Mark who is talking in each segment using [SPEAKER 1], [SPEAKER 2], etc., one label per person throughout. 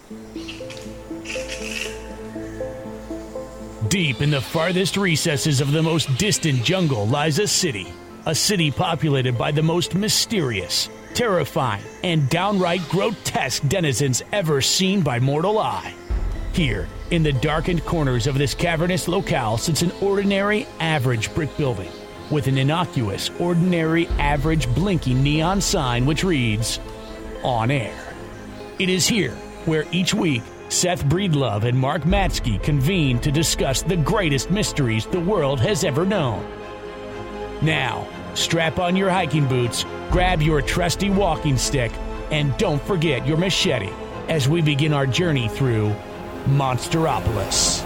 [SPEAKER 1] Deep in the farthest recesses of the most distant jungle lies a city populated by the most mysterious, terrifying, and downright grotesque denizens ever seen by mortal eye. Here, in the darkened corners of this cavernous locale sits an ordinary, average brick building with an innocuous, ordinary, average blinking neon sign which reads, On Air. It is here where each week Seth Breedlove and Mark Matsky convene to discuss the greatest mysteries the world has ever known. Now, strap on your hiking boots, grab your trusty walking stick, and don't forget your machete as we begin our journey through Monsteropolis.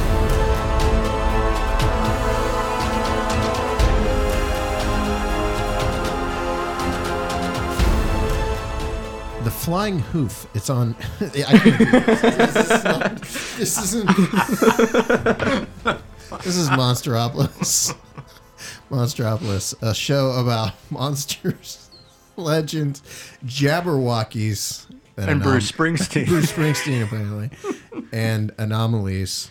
[SPEAKER 2] The Flying Hoof. It's on. This isn't. This is Monsteropolis. Monsteropolis, a show about monsters, legends, Jabberwockies,
[SPEAKER 3] and Bruce Springsteen.
[SPEAKER 2] Bruce Springsteen, apparently, and anomalies.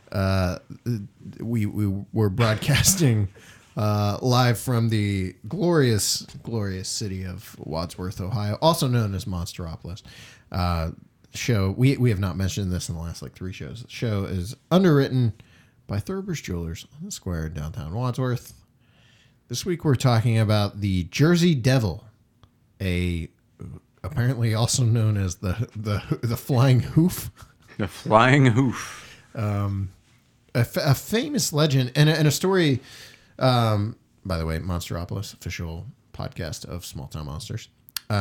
[SPEAKER 2] We were broadcasting live from the glorious city of Wadsworth, Ohio, also known as Monsteropolis. Show we have not mentioned this in the last 3 shows. The show is underwritten by Thurber's Jewelers on the square in downtown Wadsworth. This week we're talking about the Jersey Devil, apparently also known as the Flying Hoof.
[SPEAKER 3] The Flying Hoof.
[SPEAKER 2] A famous legend and a story. By the way, Monsteropolis, official podcast of Small Town Monsters.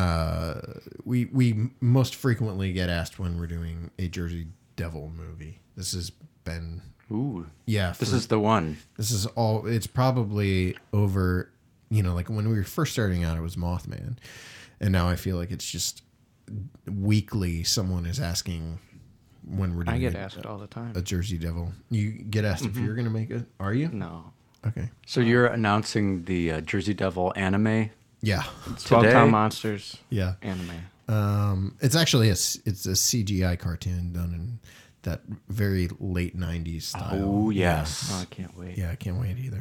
[SPEAKER 2] We most frequently get asked when we're doing a Jersey Devil movie. This has been...
[SPEAKER 3] Ooh.
[SPEAKER 2] Yeah.
[SPEAKER 3] This is the one.
[SPEAKER 2] This is all... It's probably over... when we were first starting out, it was Mothman. And now I feel like it's just weekly someone is asking when we're doing...
[SPEAKER 4] I get asked all the time.
[SPEAKER 2] A Jersey Devil. You get asked if you're going to make it? Are you?
[SPEAKER 4] No.
[SPEAKER 2] Okay.
[SPEAKER 3] So you're announcing the Jersey Devil anime?
[SPEAKER 2] Yeah.
[SPEAKER 4] 12 Town Monsters.
[SPEAKER 2] Yeah.
[SPEAKER 4] Anime.
[SPEAKER 2] It's actually it's a CGI cartoon done in that very late 90s style.
[SPEAKER 3] Oh, yes.
[SPEAKER 4] Oh, I can't wait.
[SPEAKER 2] Yeah, I can't wait either.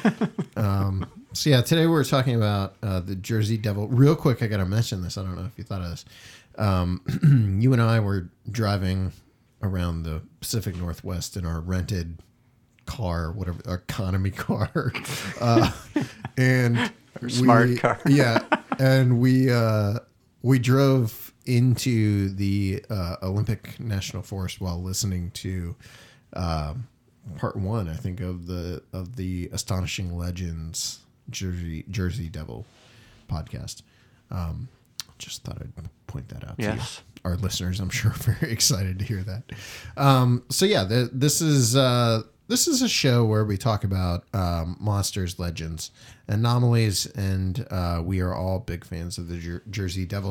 [SPEAKER 2] So yeah, today we're talking about the Jersey Devil. Real quick, I got to mention this. I don't know if you thought of this. You and I were driving around the Pacific Northwest in our rented car, whatever, our economy car, and
[SPEAKER 3] smart car.
[SPEAKER 2] Yeah, and we drove into the Olympic National Forest while listening to part 1, I think, of the Astonishing Legends Jersey Devil podcast. Just thought I'd point that out to you. Our listeners, I'm sure, are very excited to hear that. So yeah, this is a show where we talk about monsters, legends, anomalies, and we are all big fans of the Jersey Devil.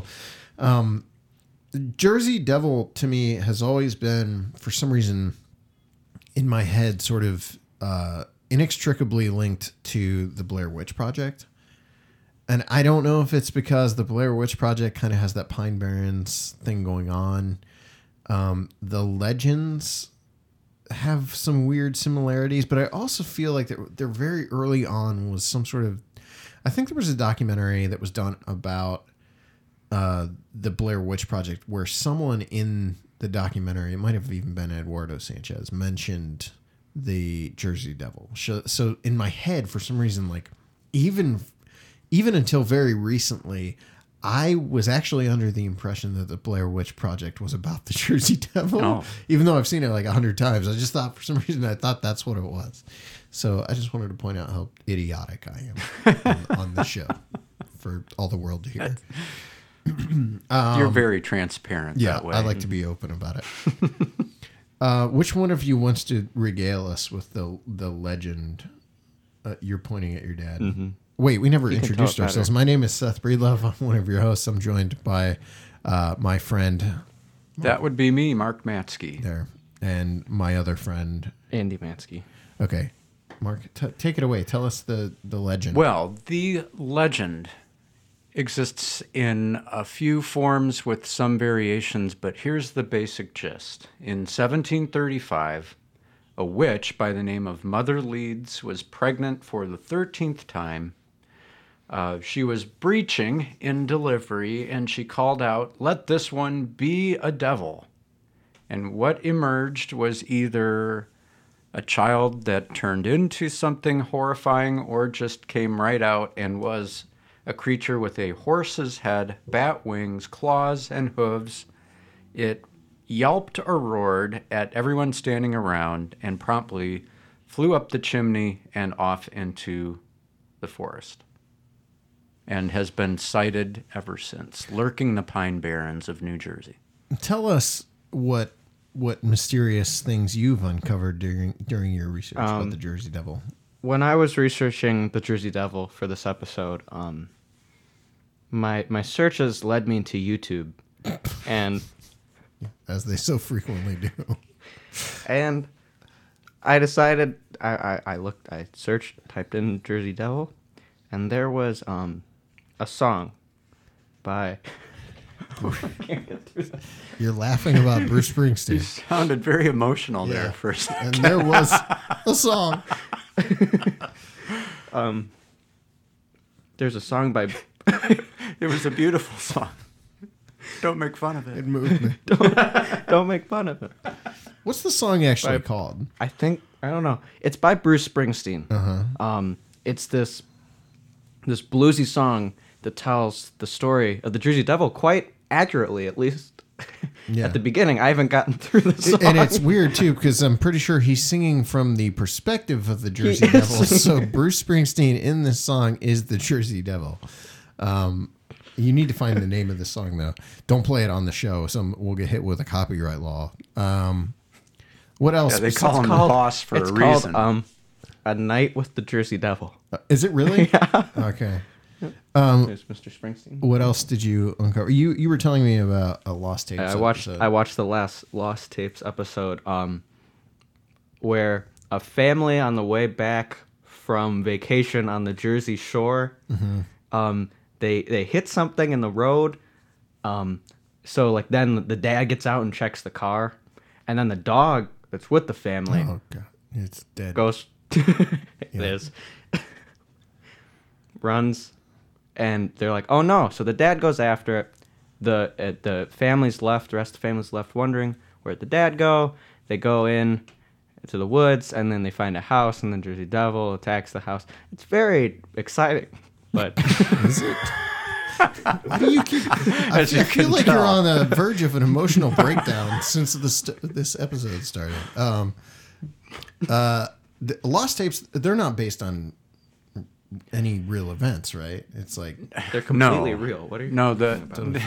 [SPEAKER 2] Jersey Devil, to me, has always been, for some reason, in my head, sort of inextricably linked to the Blair Witch Project. And I don't know if it's because the Blair Witch Project kind of has that Pine Barrens thing going on. The legends have some weird similarities, but I also feel like they're very early on was some sort of... I think there was a documentary that was done about the Blair Witch Project where someone in the documentary, it might have even been Eduardo Sanchez, mentioned the Jersey Devil. So in my head, for some reason, even until very recently, I was actually under the impression that the Blair Witch Project was about the Jersey Devil, even though I've seen it 100 times. I just thought, for some reason, that's what it was. So I just wanted to point out how idiotic I am on the show for all the world to hear.
[SPEAKER 3] You're very transparent that way.
[SPEAKER 2] I like to be open about it. Which one of you wants to regale us with the legend? You're pointing at your dad. Mm-hmm. Wait, we never introduced ourselves. My name is Seth Breedlove. I'm one of your hosts. I'm joined by my friend.
[SPEAKER 3] That would be me, Mark Matsky.
[SPEAKER 2] There. And my other friend.
[SPEAKER 4] Andy Matsky.
[SPEAKER 2] Okay. Mark, take it away. Tell us the legend.
[SPEAKER 3] Well, the legend exists in a few forms with some variations, but here's the basic gist. In 1735, a witch by the name of Mother Leeds was pregnant for the 13th time. She was breeching in delivery, and she called out, "Let this one be a devil." And what emerged was either a child that turned into something horrifying or just came right out and was a creature with a horse's head, bat wings, claws, and hooves. It yelped or roared at everyone standing around and promptly flew up the chimney and off into the forest, and has been sighted ever since, lurking the pine barrens of New Jersey.
[SPEAKER 2] Tell us what mysterious things you've uncovered during your research about the Jersey Devil.
[SPEAKER 4] When I was researching the Jersey Devil for this episode, my searches led me to YouTube, and
[SPEAKER 2] as they so frequently do.
[SPEAKER 4] And I decided I searched, typed in Jersey Devil, and there was a song by.
[SPEAKER 2] You're laughing about Bruce Springsteen.
[SPEAKER 3] You sounded very emotional there for a second.
[SPEAKER 2] And there was a song.
[SPEAKER 4] There's a song by.
[SPEAKER 3] It was a beautiful song. Don't make fun of it.
[SPEAKER 2] It moved me.
[SPEAKER 4] Don't make fun of it.
[SPEAKER 2] What's the song actually called?
[SPEAKER 4] I don't know. It's by Bruce Springsteen.
[SPEAKER 2] Uh-huh.
[SPEAKER 4] It's this bluesy song that tells the story of the Jersey Devil quite accurately, at least at the beginning. I haven't gotten through the song.
[SPEAKER 2] And it's weird, too, because I'm pretty sure he's singing from the perspective of the Jersey Devil. So Bruce Springsteen in this song is the Jersey Devil. You need to find the name of the song, though. Don't play it on the show. We'll get hit with a copyright law. What else?
[SPEAKER 3] Yeah, they call him the boss for a reason.
[SPEAKER 4] Called, A Night with the Jersey Devil.
[SPEAKER 2] Is it really?
[SPEAKER 4] Yeah.
[SPEAKER 2] Okay.
[SPEAKER 4] There's Mr. Springsteen.
[SPEAKER 2] What else did you uncover? You were telling me about a Lost Tapes episode.
[SPEAKER 4] I watched the last Lost Tapes episode where a family on the way back from vacation on the Jersey Shore, they hit something in the road. So like then the dad gets out and checks the car, and then the dog that's with the family,
[SPEAKER 2] oh god, it's dead.
[SPEAKER 4] Goes, it is, runs, and they're like, oh no! So the dad goes after it. The family's left. The rest of the family's left wondering where'd the dad go. They go in to the woods, and then they find a house, and the Jersey Devil attacks the house. It's very exciting, but
[SPEAKER 2] is it? Why do you keep? I feel like you're on the verge of an emotional breakdown since this episode started. The Lost Tapes, they're not based on any real events, right? It's like
[SPEAKER 4] they're completely real. What are you?
[SPEAKER 3] No, the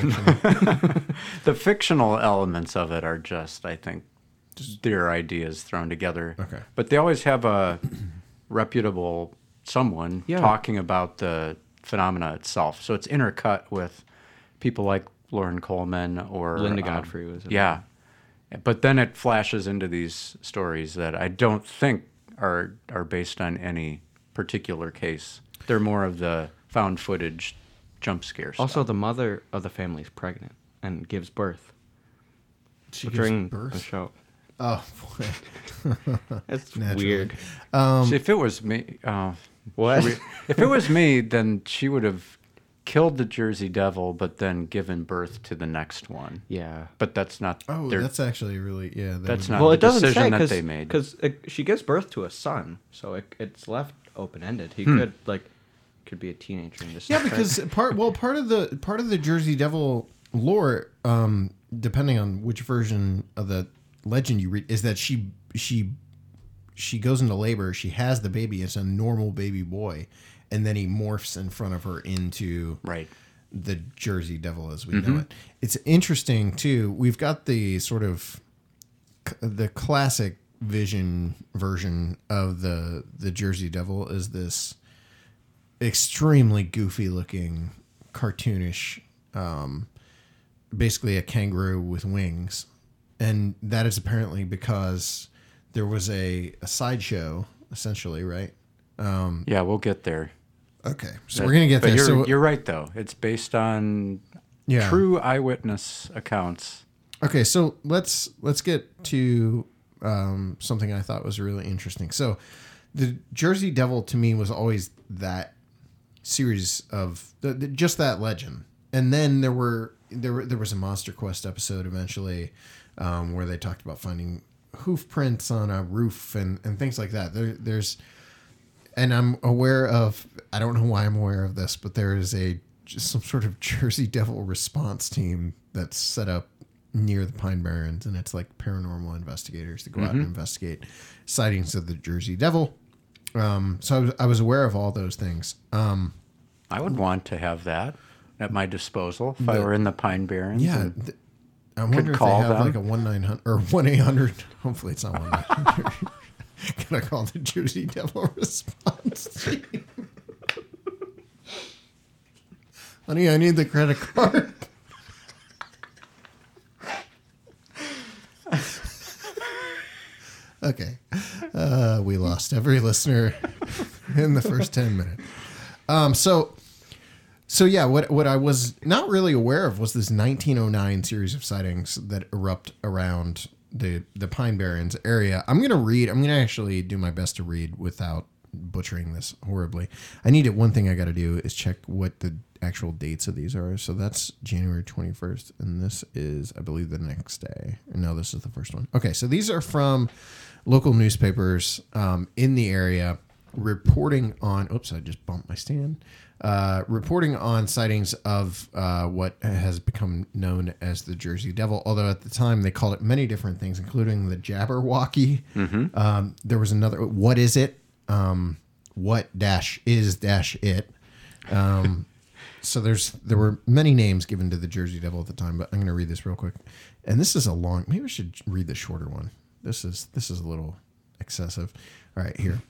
[SPEAKER 3] fictional elements of it are just, I think, their ideas thrown together.
[SPEAKER 2] Okay,
[SPEAKER 3] but they always have a reputable someone talking about the phenomena itself, so it's intercut with people like Lauren Coleman or
[SPEAKER 4] Linda Godfrey was in
[SPEAKER 3] but then it flashes into these stories that I don't think are based on any particular case. They're more of the found footage jump scare stuff.
[SPEAKER 4] Also, the mother of the family is pregnant and gives birth. During the show.
[SPEAKER 2] Oh boy.
[SPEAKER 4] It's weird.
[SPEAKER 3] See, if it was me,
[SPEAKER 4] what?
[SPEAKER 3] If it was me, then she would have killed the Jersey Devil, but then given birth to the next one.
[SPEAKER 4] Yeah,
[SPEAKER 3] but that's not.
[SPEAKER 2] Oh, that's actually really
[SPEAKER 3] That's not
[SPEAKER 4] well,
[SPEAKER 3] the
[SPEAKER 4] it doesn't
[SPEAKER 3] decision
[SPEAKER 4] say,
[SPEAKER 3] that they made.
[SPEAKER 4] Because she gives birth to a son, so it's left open ended. He could be a teenager and just
[SPEAKER 2] because part of the Jersey Devil lore, depending on which version of the legend you read, is that she goes into labor, she has the baby, it's a normal baby boy, and then he morphs in front of her into the Jersey Devil as we know it. It's interesting too. We've got the sort of the classic vision version of the Jersey Devil is this extremely goofy looking cartoonish, basically a kangaroo with wings. And that is apparently because there was a sideshow, essentially, right?
[SPEAKER 3] Yeah, we'll get there.
[SPEAKER 2] Okay, so we're gonna get there.
[SPEAKER 3] You're right, though. It's based on true eyewitness accounts.
[SPEAKER 2] Okay, so let's get to something I thought was really interesting. So, the Jersey Devil to me was always that series of just that legend, and then there was a Monster Quest episode eventually where they talked about finding hoof prints on a roof and things like that. There's, and I'm aware of. I don't know why I'm aware of this, but there is just some sort of Jersey Devil response team that's set up near the Pine Barrens, and it's like paranormal investigators that go out and investigate sightings of the Jersey Devil. So I was aware of all those things.
[SPEAKER 3] I would want to have that at my disposal if I were in the Pine Barrens.
[SPEAKER 2] Yeah, I wonder if they have like a 1-900 or 1-800. Hopefully, it's not 1-900. Can I call the Jersey Devil response team? Honey, I need the credit card. Okay. We lost every listener in the first 10 minutes. So yeah, what I was not really aware of was this 1909 series of sightings that erupt around the Pine Barrens area. I'm going to actually do my best to read without butchering this horribly. One thing I got to do is check what the actual dates of these are. So that's January 21st, and this is, I believe, the next day. No, this is the first one. Okay, so these are from local newspapers in the area reporting on, oops, I just bumped my stand, reporting on sightings of what has become known as the Jersey Devil, although at the time they called it many different things, including the Jabberwocky. There was another, what is it? What dash is dash it? So there were many names given to the Jersey Devil at the time, but I'm going to read this real quick. And this is maybe I should read the shorter one. This is a little excessive. All right, here.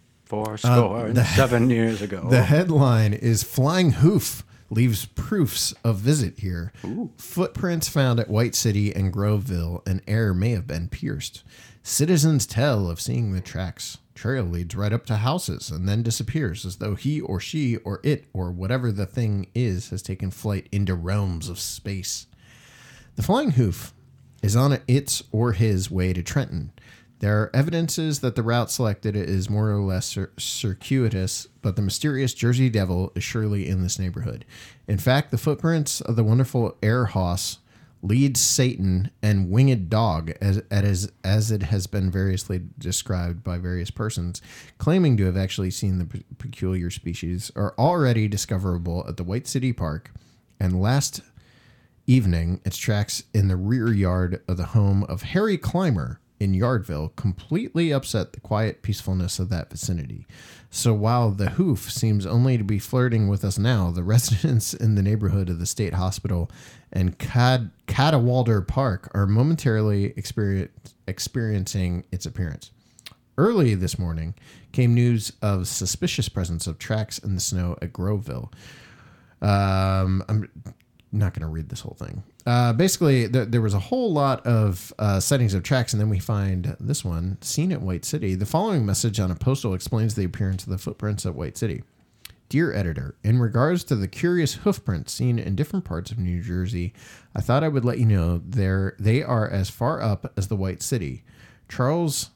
[SPEAKER 3] 7 years ago.
[SPEAKER 2] The headline is Flying Hoof leaves proofs of visit here.
[SPEAKER 3] Ooh.
[SPEAKER 2] Footprints found at White City and Groveville. An air may have been pierced. Citizens tell of seeing the tracks. Trail leads right up to houses and then disappears as though he or she or it or whatever the thing is has taken flight into realms of space. The Flying Hoof is on its or his way to Trenton. There are evidences that the route selected is more or less circuitous, but the mysterious Jersey Devil is surely in this neighborhood. In fact, the footprints of the wonderful air hoss, lead Satan, and winged dog, as it has been variously described by various persons, claiming to have actually seen the peculiar species, are already discoverable at the White City Park, and last evening its tracks in the rear yard of the home of Harry Clymer in Yardville completely upset the quiet peacefulness of that vicinity. So while the hoof seems only to be flirting with us now, the residents in the neighborhood of the State Hospital and Cadwalader Park are momentarily experiencing its appearance. Early this morning came news of suspicious presence of tracks in the snow at Groveville. I'm not going to read this whole thing. Basically, there was a whole lot of sightings of tracks, and then we find this one, seen at White City. The following message on a postal explains the appearance of the footprints at White City. Dear editor, in regards to the curious hoofprints seen in different parts of New Jersey, I thought I would let you know they are as far up as the White City. Charles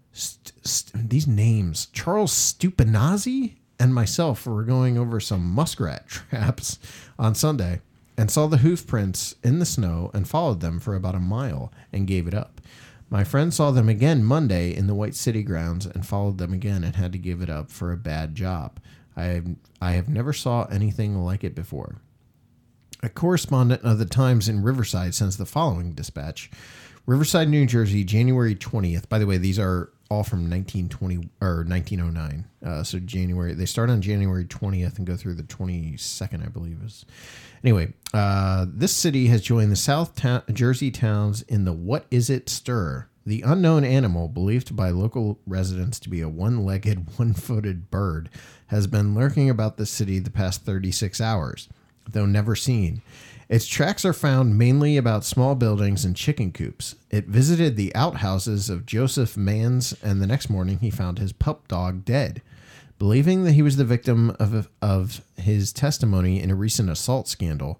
[SPEAKER 2] Stupinazzi and myself were going over some muskrat traps on Sunday and saw the hoof prints in the snow and followed them for about a mile and gave it up. My friend saw them again Monday in the White City grounds and followed them again and had to give it up for a bad job. I have never saw anything like it before. A correspondent of the Times in Riverside sends the following dispatch. Riverside, New Jersey, January 20th. By the way, these are all from 1920 or 1909. So January, they start on January 20th and go through the 22nd, I believe is. Anyway, this city has joined the South Jersey towns in the What Is It stir. The unknown animal, believed by local residents to be a one-legged, one-footed bird, has been lurking about the city the past 36 hours, though never seen. Its tracks are found mainly about small buildings and chicken coops. It visited the outhouses of Joseph Mans, and the next morning he found his pup dog dead. Believing that he was the victim of his testimony in a recent assault scandal,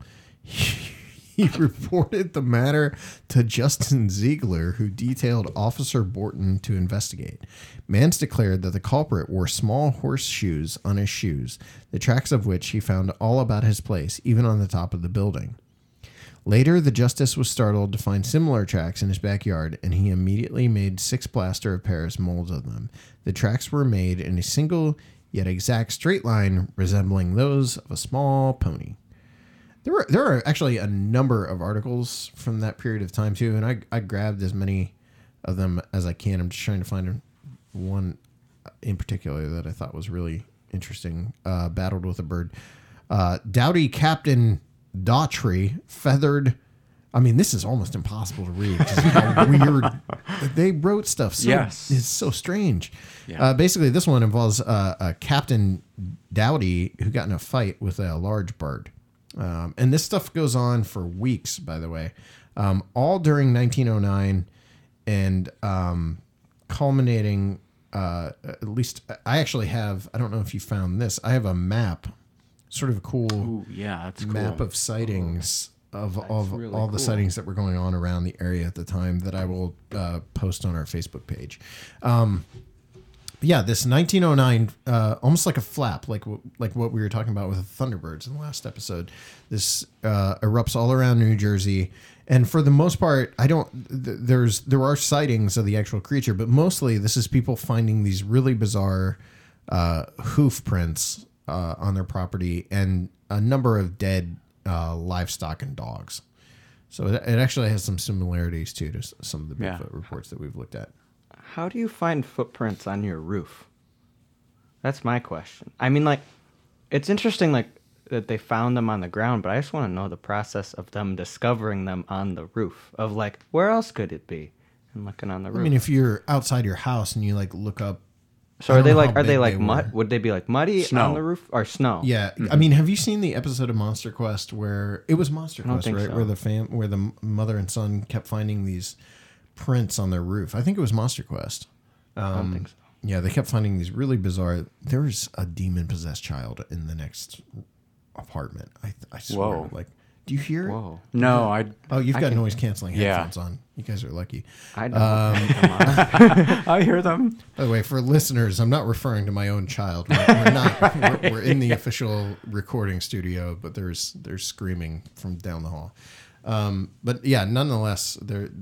[SPEAKER 2] he reported the matter to Justin Ziegler, who detailed Officer Borton to investigate. Mans declared that the culprit wore small horseshoes on his shoes, the tracks of which he found all about his place, even on the top of the building. Later, the justice was startled to find similar tracks in his backyard, and he immediately made 6 plaster of Paris molds of them. The tracks were made in a single yet exact straight line resembling those of a small pony. There are actually a number of articles from that period of time too, and I grabbed as many of them as I can. I'm just trying to find one in particular that I thought was really interesting. Battled with a bird. Doughty Captain Daughtry feathered. I mean, this is almost impossible to read. Just how weird they wrote stuff. So,
[SPEAKER 3] yes,
[SPEAKER 2] it's so strange.
[SPEAKER 3] Yeah.
[SPEAKER 2] Basically, this one involves a Captain Doughty who got in a fight with a large bird. And this stuff goes on for weeks, by the way, all during 1909 and culminating, at least I actually have, I don't know if you found this, I have a map, sort of a cool,
[SPEAKER 3] Ooh, yeah, that's
[SPEAKER 2] map
[SPEAKER 3] cool.
[SPEAKER 2] of sightings of
[SPEAKER 4] really
[SPEAKER 2] all the
[SPEAKER 4] cool.
[SPEAKER 2] sightings that were going on around the area at the time that I will post on our Facebook page. Yeah, this 1909, almost like a flap, like what we were talking about with the Thunderbirds in the last episode. This erupts all around New Jersey, and for the most part, there are sightings of the actual creature, but mostly this is people finding these really bizarre hoof prints on their property and a number of dead livestock and dogs. So it actually has some similarities too to some of the Bigfoot reports that we've looked at.
[SPEAKER 4] How do you find footprints on your roof? That's my question. I mean, like, it's interesting, like, that they found them on the ground, but I just want to know the process of them discovering them on the roof. Of, like, where else could it be? And looking on the roof.
[SPEAKER 2] I mean, if you're outside your house and you like look up.
[SPEAKER 4] So are they like mud? Would they be like muddy
[SPEAKER 3] Snow.
[SPEAKER 4] on the roof or snow?
[SPEAKER 2] Yeah, I mean, have you seen the episode of Monster Quest where it was Monster Quest,
[SPEAKER 4] think
[SPEAKER 2] right?
[SPEAKER 4] so.
[SPEAKER 2] Where the mother and son kept finding these prints on their roof. I think it was Monster Quest.
[SPEAKER 4] I don't think so.
[SPEAKER 2] Yeah, they kept finding these really bizarre. There's a demon possessed child in the next apartment. I swear.
[SPEAKER 3] Whoa.
[SPEAKER 2] Like, do you hear it?
[SPEAKER 4] Whoa.
[SPEAKER 3] No, I.
[SPEAKER 2] Oh, you've got noise canceling
[SPEAKER 3] Yeah.
[SPEAKER 2] headphones on. You guys are lucky.
[SPEAKER 4] I don't.
[SPEAKER 3] I hear them.
[SPEAKER 2] By the way, for listeners, I'm not referring to my own child. We're not. We're in the official recording studio, but there's screaming from down the hall. But yeah, nonetheless,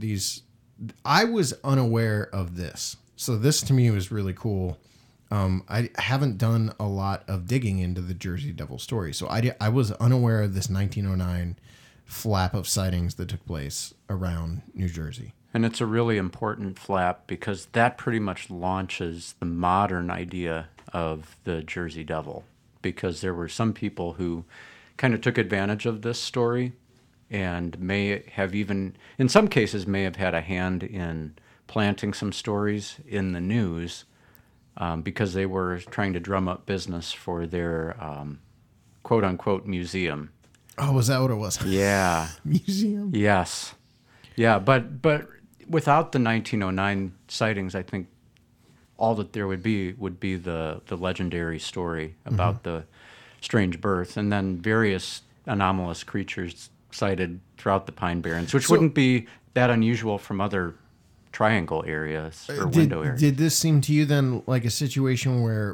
[SPEAKER 2] I was unaware of this, so this to me was really cool. I haven't done a lot of digging into the Jersey Devil story, so I was unaware of this 1909 flap of sightings that took place around New Jersey.
[SPEAKER 3] And it's a really important flap because that pretty much launches the modern idea of the Jersey Devil, because there were some people who kind of took advantage of this story and may have even, in some cases, may have had a hand in planting some stories in the news because they were trying to drum up business for their quote-unquote museum.
[SPEAKER 2] Oh, was that what it was?
[SPEAKER 3] Yeah.
[SPEAKER 2] Museum?
[SPEAKER 3] Yes. Yeah, but without the 1909 sightings, I think all that there would be the legendary story about the strange birth, and then various anomalous creatures sighted throughout the Pine Barrens, which wouldn't be that unusual from other triangle areas or window areas.
[SPEAKER 2] Did this seem to you then like a situation where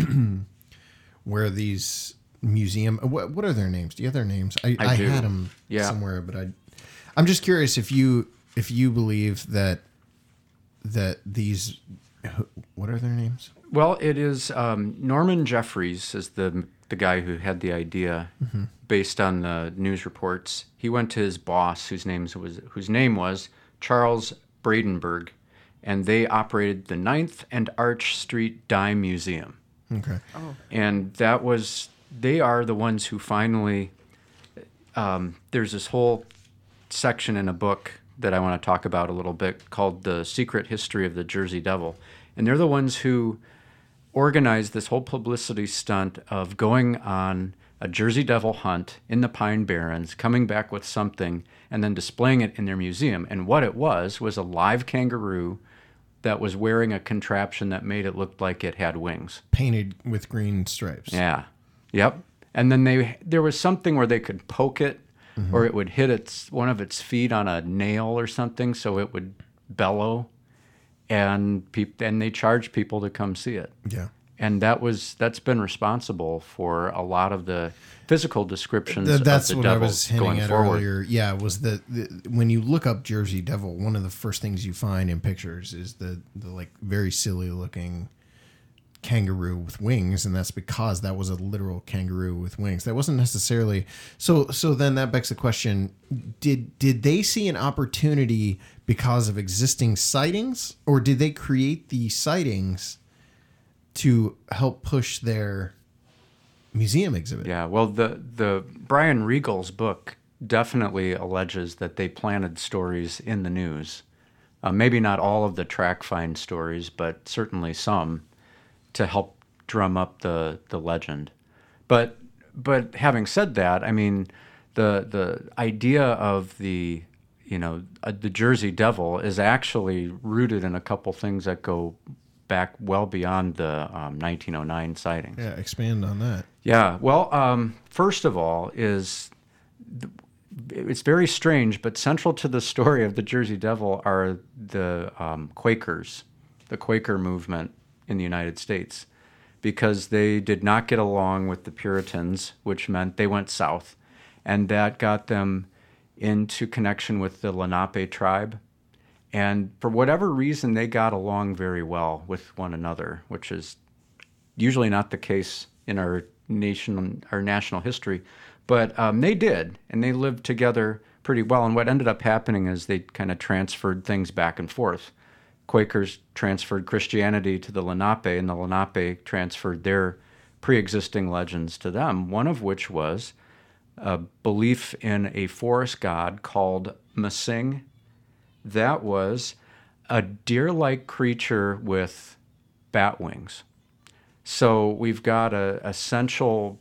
[SPEAKER 2] where these museum, what are their names? Do you have their names? I
[SPEAKER 3] do.
[SPEAKER 2] had them
[SPEAKER 3] Yeah.
[SPEAKER 2] somewhere, but I'm just curious if you believe that these, what are their names?
[SPEAKER 3] Well, it is Norman Jeffries is the guy who had the idea based on the news reports. He went to his boss, whose name was Charles Bradenberg, and they operated the 9th and Arch Street Dime Museum.
[SPEAKER 2] Okay.
[SPEAKER 3] And they are the ones who finally, there's this whole section in a book that I want to talk about a little bit called The Secret History of the Jersey Devil. And they're the ones who organized this whole publicity stunt of going on a Jersey Devil hunt in the Pine Barrens, coming back with something, and then displaying it in their museum. And what it was a live kangaroo that was wearing a contraption that made it look like it had wings.
[SPEAKER 2] Painted with green stripes.
[SPEAKER 3] Yeah. Yep. And then there was something where they could poke it, or it would hit one of its feet on a nail or something, so it would bellow, and they charged people to come see it.
[SPEAKER 2] Yeah.
[SPEAKER 3] And that's been responsible for a lot of the physical descriptions
[SPEAKER 2] That's
[SPEAKER 3] of the
[SPEAKER 2] what
[SPEAKER 3] devil
[SPEAKER 2] I was hinting
[SPEAKER 3] going
[SPEAKER 2] at
[SPEAKER 3] forward.
[SPEAKER 2] earlier. Yeah, was the when you look up Jersey Devil, one of the first things you find in pictures is the like very silly looking kangaroo with wings, and that's because that was a literal kangaroo with wings. That wasn't necessarily so then that begs the question, did they see an opportunity because of existing sightings, or did they create the sightings to help push their museum exhibit?
[SPEAKER 3] Yeah, well, the Brian Regal's book definitely alleges that they planted stories in the news. Maybe not all of the track find stories, but certainly some, to help drum up the legend. But having said that, I mean, the idea of the Jersey Devil is actually rooted in a couple things that go back well beyond the 1909 sightings.
[SPEAKER 2] Yeah, expand on that.
[SPEAKER 3] Yeah, well, first of all it's very strange, but central to the story of the Jersey Devil are the Quakers, the Quaker movement in the United States, because they did not get along with the Puritans, which meant they went south, and that got them into connection with the Lenape tribe. And for whatever reason, they got along very well with one another, which is usually not the case in our national history. But they did, and they lived together pretty well. And what ended up happening is they kind of transferred things back and forth. Quakers transferred Christianity to the Lenape, and the Lenape transferred their pre-existing legends to them, one of which was a belief in a forest god called Masing. That was a deer-like creature with bat wings. So we've got an essential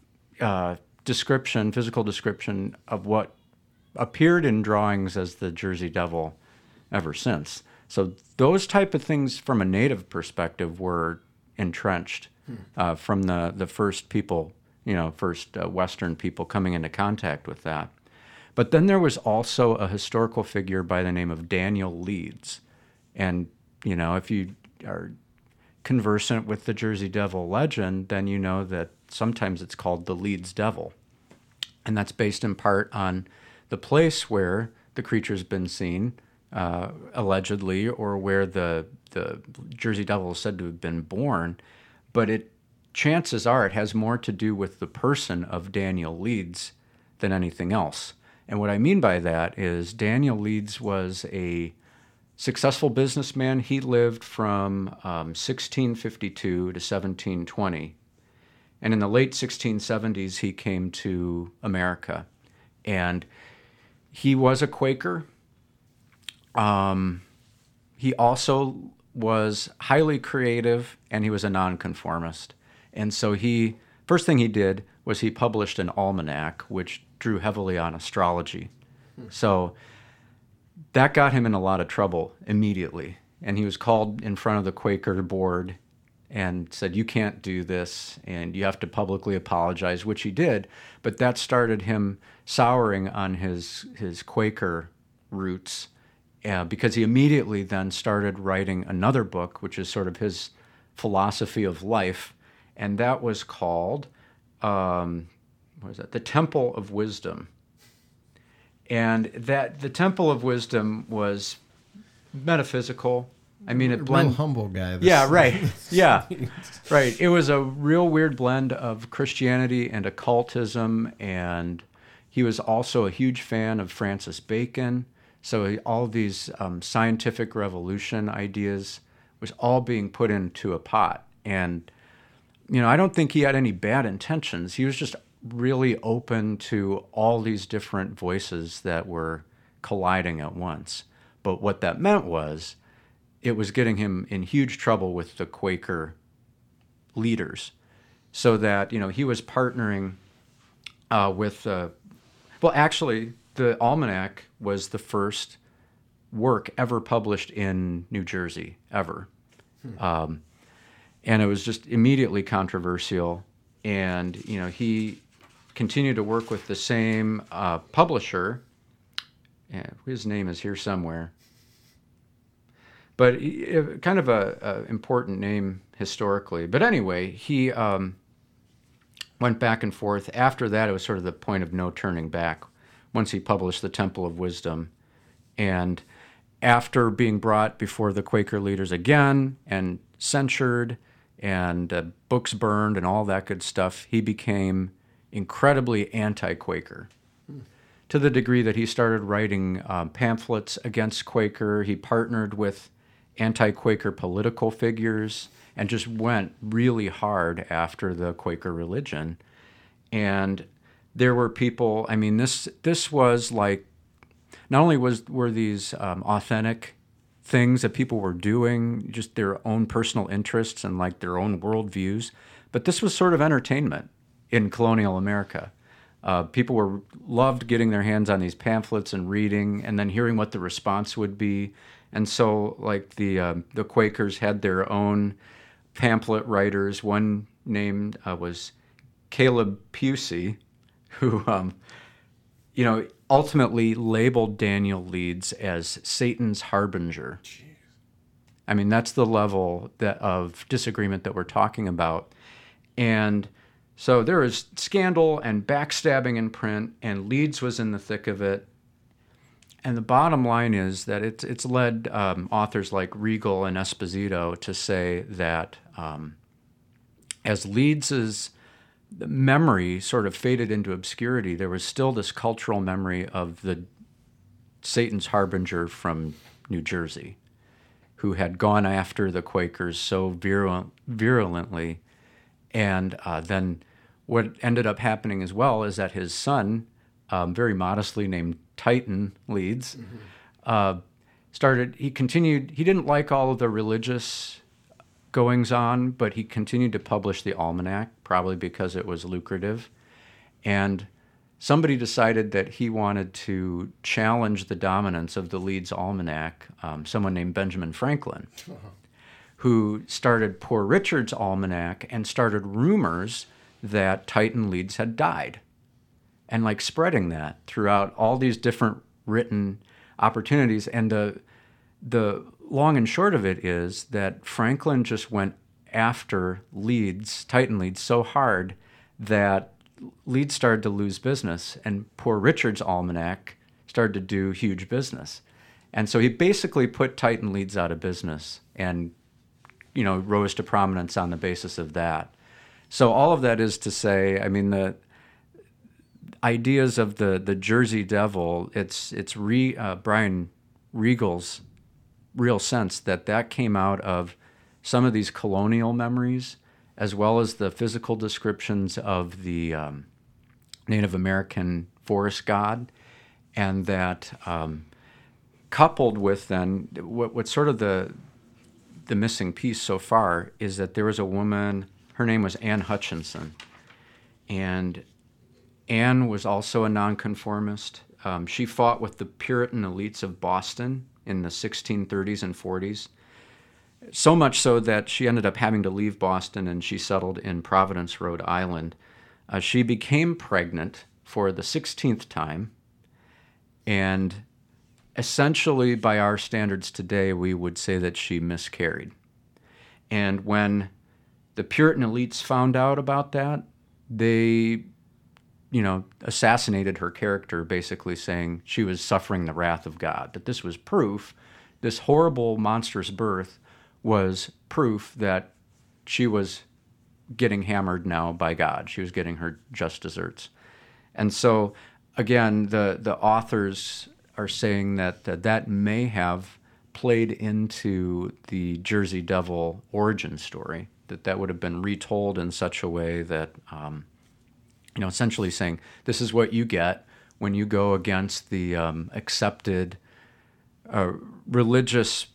[SPEAKER 3] physical description of what appeared in drawings as the Jersey Devil ever since. So those type of things from a native perspective were entrenched from the first people, first Western people coming into contact with that. But then there was also a historical figure by the name of Daniel Leeds. And, if you are conversant with the Jersey Devil legend, then you know that sometimes it's called the Leeds Devil. And that's based in part on the place where the creature's been seen, allegedly, or where the Jersey Devil is said to have been born. But chances are it has more to do with the person of Daniel Leeds than anything else. And what I mean by that is Daniel Leeds was a successful businessman. He lived from 1652 to 1720. And in the late 1670s, he came to America. And he was a Quaker. He also was highly creative, and he was a nonconformist. And so first thing he did was he published an almanac, which drew heavily on astrology. So that got him in a lot of trouble immediately. And he was called in front of the Quaker board and said, you can't do this, and you have to publicly apologize, which he did. But that started him souring on his Quaker roots, because he immediately then started writing another book, which is sort of his philosophy of life, and that was called The Temple of Wisdom. And that the Temple of Wisdom was metaphysical. I mean, it blended.
[SPEAKER 2] Real humble guy.
[SPEAKER 3] Yeah, right. Yeah, right. It was a real weird blend of Christianity and occultism, and he was also a huge fan of Francis Bacon. So all these scientific revolution ideas was all being put into a pot. And, I don't think he had any bad intentions. He was just really open to all these different voices that were colliding at once. But what that meant was it was getting him in huge trouble with the Quaker leaders, so that, he was partnering with, actually, the almanac was the first work ever published in New Jersey, ever. And it was just immediately controversial. And, he continued to work with the same publisher. His name is here somewhere. But kind of a important name historically. But anyway, he went back and forth. After that, it was sort of the point of no turning back once he published The Temple of Wisdom. And after being brought before the Quaker leaders again and censured and books burned and all that good stuff, he became incredibly anti-Quaker to the degree that he started writing pamphlets against Quaker. He partnered with anti-Quaker political figures and just went really hard after the Quaker religion. And there were people, I mean, this was like, not only were these authentic things that people were doing, just their own personal interests and like their own worldviews, but this was sort of entertainment in colonial America. People loved getting their hands on these pamphlets and reading, and then hearing what the response would be. And so, like the Quakers had their own pamphlet writers. One named was Caleb Pusey, who ultimately labeled Daniel Leeds as Satan's harbinger. Jeez. I mean, that's the level of disagreement that we're talking about. And so there was scandal and backstabbing in print, and Leeds was in the thick of it. And the bottom line is that it's led authors like Regal and Esposito to say that as Leeds's memory sort of faded into obscurity, there was still this cultural memory of the Satan's harbinger from New Jersey, who had gone after the Quakers so virulently. And then what ended up happening as well is that his son, very modestly named Titan Leeds, he didn't like all of the religious goings on, but he continued to publish the almanac, probably because it was lucrative. And somebody decided that he wanted to challenge the dominance of the Leeds almanac, someone named Benjamin Franklin, who started Poor Richard's almanac and started rumors that Titan Leeds had died, and like spreading that throughout all these different written opportunities. And the long and short of it is that Franklin just went after Titan Leeds, so hard that Leeds started to lose business, and Poor Richard's almanac started to do huge business. And so he basically put Titan Leeds out of business and, rose to prominence on the basis of that. So all of that is to say, I mean, the ideas of the Jersey Devil, it's Brian Regal's real sense that came out of some of these colonial memories, as well as the physical descriptions of the Native American forest god, and that coupled with then what's sort of the missing piece so far is that there was a woman, her name was Anne Hutchinson, and Anne was also a nonconformist. She fought with the Puritan elites of Boston in the 1630s and 40s, so much so that she ended up having to leave Boston, and she settled in Providence, Rhode Island. She became pregnant for the 16th time, and essentially by our standards today, we would say that she miscarried. And when the Puritan elites found out about that, they assassinated her character, basically saying she was suffering the wrath of God, that this was proof, this horrible, monstrous birth was proof that she was getting hammered now by God. She was getting her just desserts. And so, again, the authors are saying that may have played into the Jersey Devil origin story, that would have been retold in such a way that essentially saying, this is what you get when you go against the accepted religious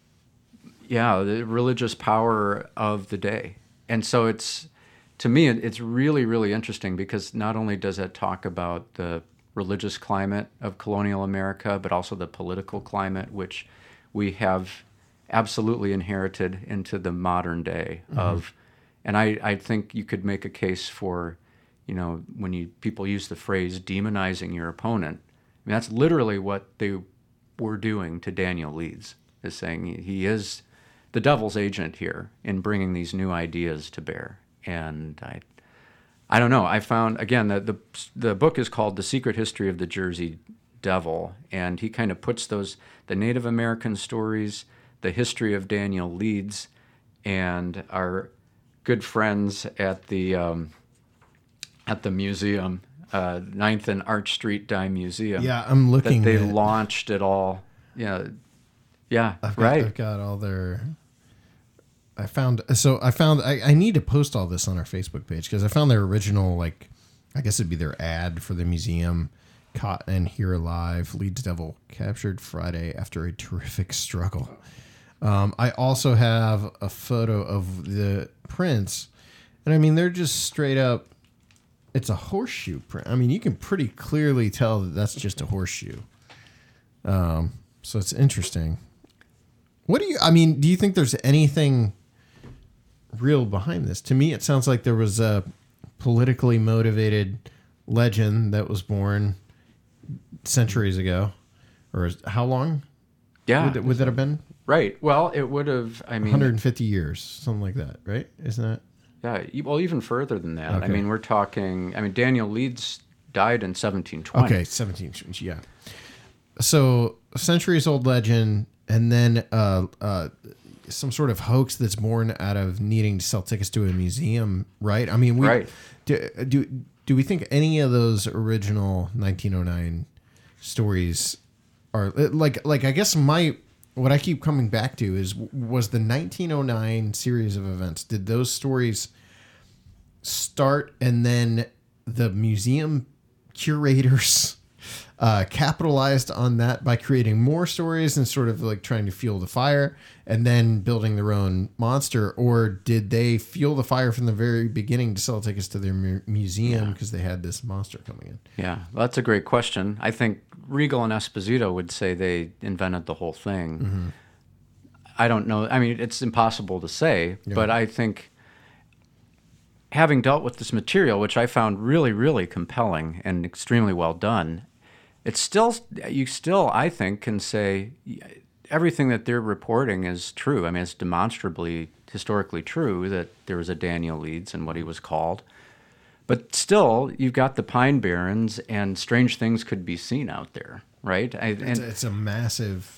[SPEAKER 3] power of the day. And so to me, it's really, really interesting, because not only does it talk about the religious climate of colonial America, but also the political climate, which we have absolutely inherited into the modern day of. And I think you could make a case for, when people use the phrase demonizing your opponent. I mean, that's literally what they were doing to Daniel Leeds, is saying he is the devil's agent here in bringing these new ideas to bear. And I don't know. I found, again, that the book is called The Secret History of the Jersey Devil, and he kind of puts the Native American stories, the history of Daniel Leeds, and our good friends at the museum, 9th and Arch Street Dime Museum.
[SPEAKER 2] Yeah, I'm looking.
[SPEAKER 3] That they launched it all. Yeah,
[SPEAKER 2] I've got all their. I need to post all this on our Facebook page because I found their original, I guess it'd be their ad for the museum. Caught and Here Alive, Leeds Devil captured Friday after a terrific struggle. I also have a photo of the prints, and I mean, they're just straight up, it's a horseshoe print. I mean, you can pretty clearly tell that that's just a horseshoe. So it's interesting. Do you think there's anything real behind this? To me, it sounds like there was a politically motivated legend that was born centuries ago. Or how long?
[SPEAKER 3] Yeah.
[SPEAKER 2] Would that have been?
[SPEAKER 3] Right. Well, it would have,
[SPEAKER 2] 150 years, something like that, right? Isn't that?
[SPEAKER 3] Yeah. Well, even further than that.
[SPEAKER 2] Okay.
[SPEAKER 3] We're talking, Daniel Leeds died in 1720.
[SPEAKER 2] Okay, 1720, yeah. So, centuries-old legend, and then some sort of hoax that's born out of needing to sell tickets to a museum, right?
[SPEAKER 3] Right.
[SPEAKER 2] Do we think any of those original 1909 stories are I guess what I keep coming back to was the 1909 series of events. Did those stories start and then the museum curators capitalized on that by creating more stories and sort of trying to fuel the fire and then building their own monster? Or did they fuel the fire from the very beginning to sell tickets to their museum because they had this monster coming in?
[SPEAKER 3] Yeah, well, that's a great question. I think Regal and Esposito would say they invented the whole thing. Mm-hmm. I don't know. It's impossible to say, but I think having dealt with this material, which I found really, really compelling and extremely well done, you still, I think, can say everything that they're reporting is true. It's demonstrably, historically true that there was a Daniel Leeds and what he was called. But still, you've got the Pine Barrens, and strange things could be seen out there, right?
[SPEAKER 2] It's a massive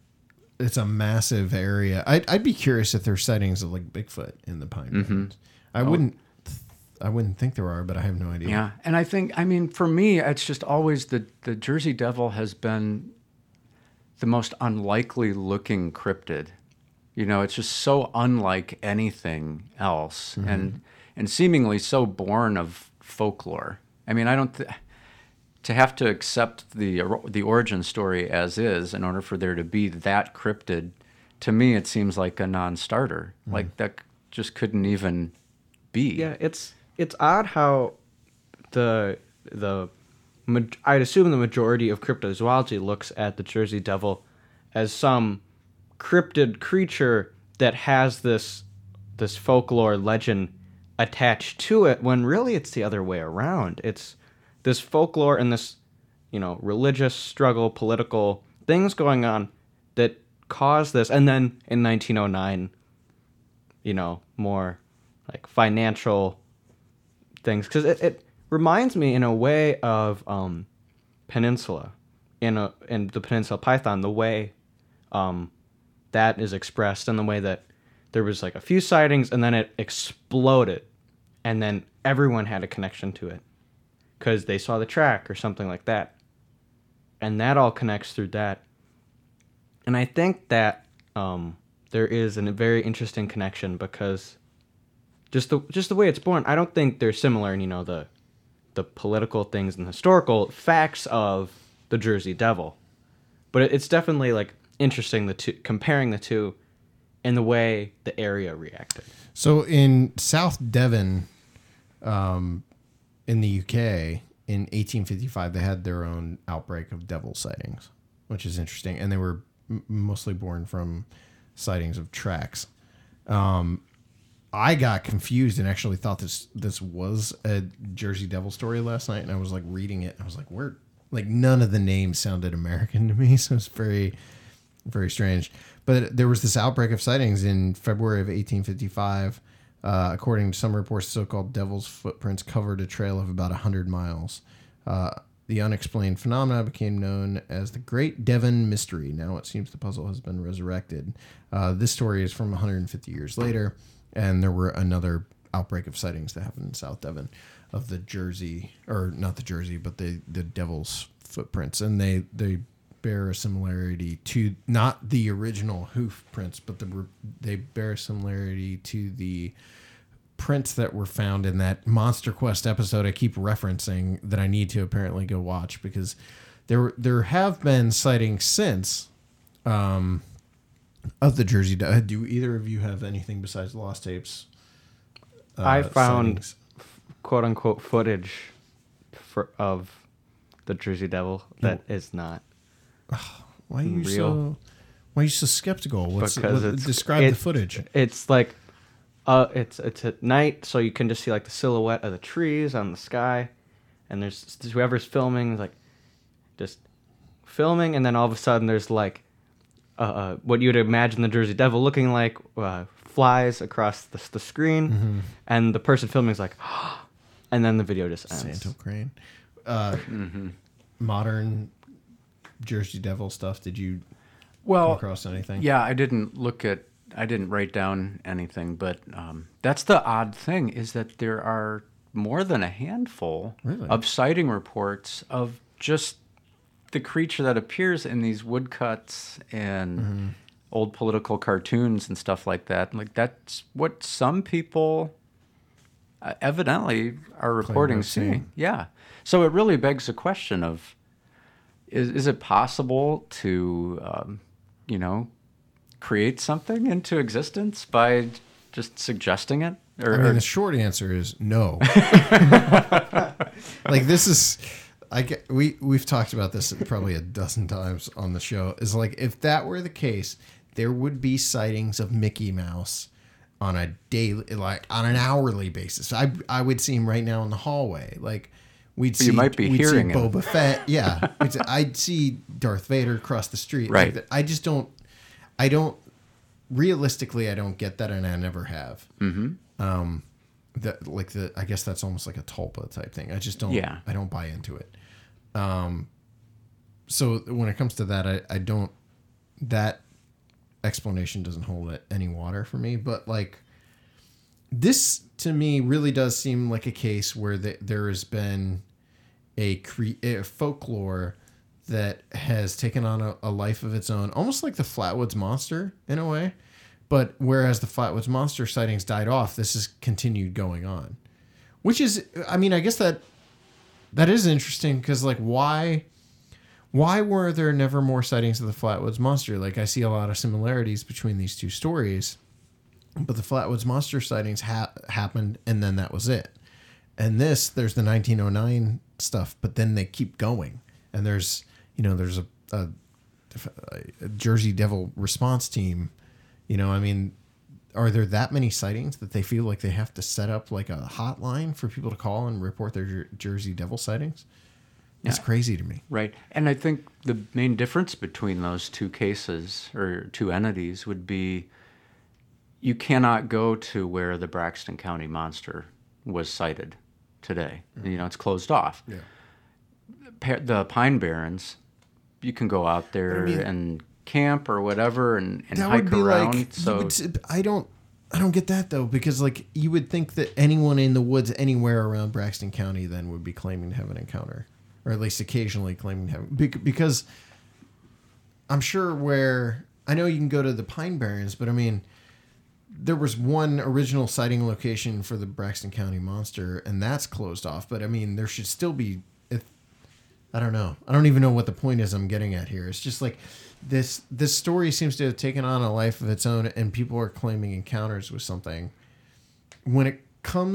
[SPEAKER 2] area. I'd be curious if there's sightings of Bigfoot in the Pine Barrens. I wouldn't think there are, but I have no idea.
[SPEAKER 3] Yeah, and I think, for me, it's just always the Jersey Devil has been the most unlikely looking cryptid. It's just so unlike anything else, and seemingly so born of folklore. I don't to have to accept the origin story as is in order for there to be that cryptid. To me, it seems like a non-starter. That just couldn't even be.
[SPEAKER 4] Yeah, it's odd how I'd assume the majority of cryptozoology looks at the Jersey Devil as some cryptid creature that has this folklore legend attached to it, when really it's the other way around. It's this folklore and this, religious struggle, political things going on that caused this. And then in 1909, more financial things, because it reminds me in a way of Peninsula, in the Peninsula Python, the way that is expressed, and the way that there was a few sightings and then it exploded, and then everyone had a connection to it because they saw the track or something like that, and that all connects through that. And I think that there is a very interesting connection, because just the way it's born, I don't think they're similar in the political things and historical facts of the Jersey Devil, but it's definitely interesting comparing the two and the way the area reacted.
[SPEAKER 2] So in South Devon, in the UK, in 1855 they had their own outbreak of devil sightings, which is interesting, and they were mostly born from sightings of tracks. I got confused and actually thought this was a Jersey Devil story last night, and I was like reading it, and I was like, where, like, none of the names sounded American to me, so it's very, very strange. But there was this outbreak of sightings in February of 1855. According to some reports, so-called devil's footprints covered a trail of about 100 miles. The unexplained phenomena became known as the Great Devon Mystery. Now it seems the puzzle has been resurrected. This story is from 150 years later, and there were another outbreak of sightings that happened in South Devon of the Jersey, or not the Jersey, but the devil's footprints. And they bear a similarity to not the original hoof prints, but they bear a similarity to the prints that were found in that Monster Quest episode I keep referencing that I need to apparently go watch, because there have been sightings since of the Jersey Devil. Do either of you have anything besides Lost Tapes?
[SPEAKER 4] I found
[SPEAKER 2] sightings?
[SPEAKER 4] quote unquote footage of the Jersey Devil that is not.
[SPEAKER 2] Why are you
[SPEAKER 4] real.
[SPEAKER 2] Why are you so skeptical? Describe
[SPEAKER 4] the
[SPEAKER 2] the footage.
[SPEAKER 4] It's like, it's at night, so you can just see like the silhouette of the trees on the sky, and there's whoever's filming is like just filming, and then all of a sudden there's like what you'd imagine the Jersey Devil looking like flies across the screen, and the person filming is like, and then the video just ends.
[SPEAKER 2] Santo Crane. Modern Jersey Devil stuff. Did you come across anything?
[SPEAKER 3] Yeah, I didn't write down anything, but that's the odd thing, is that there are more than a handful of sighting reports of just the creature that appears in these woodcuts and old political cartoons and stuff like that. Like, that's what some people evidently are reporting seeing. Yeah. So it really begs the question of, is it possible to, create something into existence by just suggesting it?
[SPEAKER 2] The short answer is no. Like, this is, we've talked about this probably a dozen times on the show. Is like, if that were the case, there would be sightings of Mickey Mouse on a daily, like on an hourly basis. I would see him right now in the hallway. Like, we'd see Boba Fett. Yeah, I'd see Darth Vader across the street.
[SPEAKER 3] Right.
[SPEAKER 2] Like, I don't realistically, I don't get that, and I never have. I guess that's almost like a tulpa type thing. I just don't. Yeah. I don't buy into it. So when it comes to that, I don't. That explanation doesn't hold any water for me. But like, this to me really does seem like a case where there has been a folklore that has taken on a life of its own, almost like the Flatwoods Monster in a way. But whereas the Flatwoods Monster sightings died off, this has continued going on. Which is, I guess that is interesting, because like, why were there never more sightings of the Flatwoods Monster? Like, I see a lot of similarities between these two stories, but the Flatwoods Monster sightings happened, and then that was it. And there's the 1909 stuff, but then they keep going. And there's a Jersey Devil response team. Are there that many sightings that they feel like they have to set up like a hotline for people to call and report their Jersey Devil sightings? It's crazy to me.
[SPEAKER 3] Right. And I think the main difference between those two cases, or two entities, would be you cannot go to where the Braxton County Monster was sighted today. It's closed off. Yeah. The Pine Barrens, you can go out there and camp or whatever and hike around.
[SPEAKER 2] Like, I don't get that though, because like, you would think that anyone in the woods anywhere around Braxton County then would be claiming to have an encounter, or at least occasionally claiming to have, because I'm sure I know you can go to the Pine Barrens, but there was one original sighting location for the Braxton County Monster, and that's closed off. But there should still be. I don't know. I don't even know what the point is I'm getting at here. It's just like this story seems to have taken on a life of its own, and people are claiming encounters with something. When it comes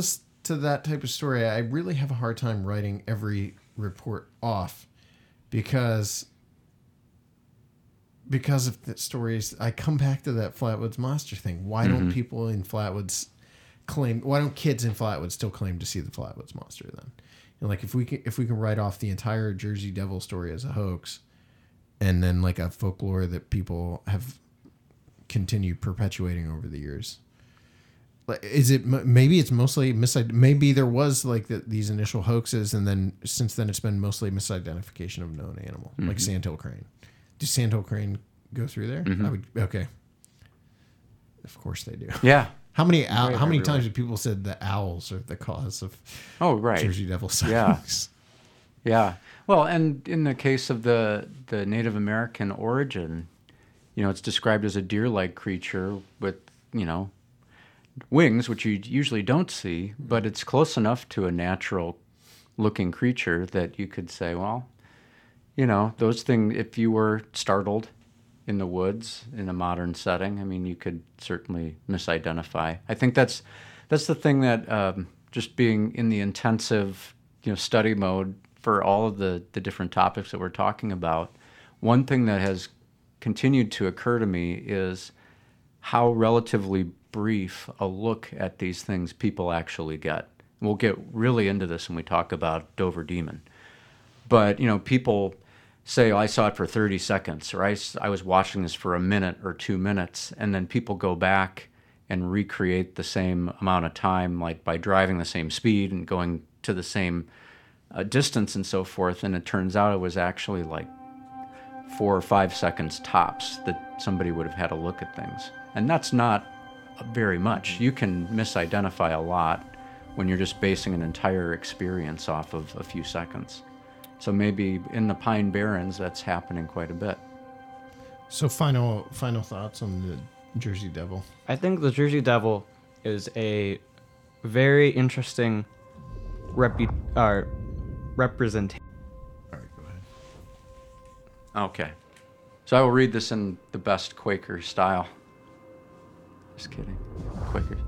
[SPEAKER 2] to that type of story, I really have a hard time writing every report off because of the stories. I come back to that Flatwoods Monster thing. Why don't people in Flatwoods why don't kids in Flatwoods still claim to see the Flatwoods Monster then? Like if we can write off the entire Jersey Devil story as a hoax, and then like a folklore that people have continued perpetuating over the years. Is it maybe it's mostly maybe there was like these initial hoaxes, and then since then it's been mostly misidentification of known animal, like sandhill crane. Do sandhill crane go through there? Okay. Of course they do.
[SPEAKER 3] Yeah.
[SPEAKER 2] How many times have people said the owls are the cause of Jersey Devil sightings?
[SPEAKER 3] Yeah. Well, and in the case of the Native American origin, it's described as a deer-like creature with, wings, which you usually don't see, but it's close enough to a natural-looking creature that you could say, well, those things, if you were startled in the woods in a modern setting, I mean, you could certainly misidentify. I think that's the thing that just being in the intensive, study mode for all of the different topics that we're talking about, one thing that has continued to occur to me is how relatively brief a look at these things people actually get. We'll get really into this when we talk about Dover Demon. But, people say, I saw it for 30 seconds, or I was watching this for a minute or 2 minutes, and then people go back and recreate the same amount of time, like by driving the same speed and going to the same distance and so forth, and it turns out it was actually like 4 or 5 seconds tops that somebody would have had a look at things. And that's not very much. You can misidentify a lot when you're just basing an entire experience off of a few seconds. So maybe in the Pine Barrens, that's happening quite a bit.
[SPEAKER 2] So final thoughts on the Jersey Devil?
[SPEAKER 4] I think the Jersey Devil is a very interesting representation.
[SPEAKER 2] All right, go ahead.
[SPEAKER 3] Okay. So I will read this in the best Quaker style. Just kidding. Quaker.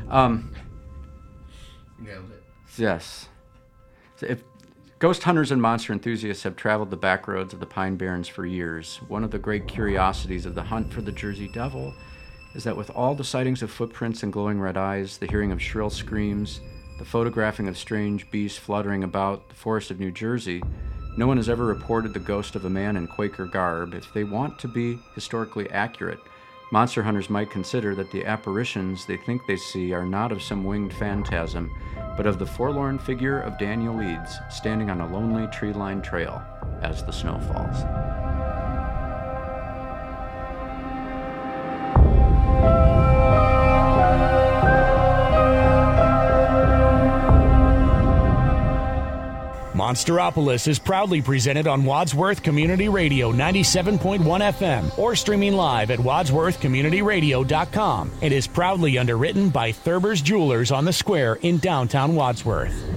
[SPEAKER 2] Nailed it.
[SPEAKER 3] Yes. So if ghost hunters and monster enthusiasts have traveled the back roads of the Pine Barrens for years, one of the great curiosities of the hunt for the Jersey Devil is that with all the sightings of footprints and glowing red eyes, the hearing of shrill screams, the photographing of strange beasts fluttering about the forest of New Jersey, no one has ever reported the ghost of a man in Quaker garb. If they want to be historically accurate, monster hunters might consider that the apparitions they think they see are not of some winged phantasm, but of the forlorn figure of Daniel Leeds standing on a lonely tree-lined trail as the snow falls.
[SPEAKER 1] Monsteropolis is proudly presented on Wadsworth Community Radio 97.1 FM or streaming live at wadsworthcommunityradio.com and is proudly underwritten by Thurber's Jewelers on the Square in downtown Wadsworth.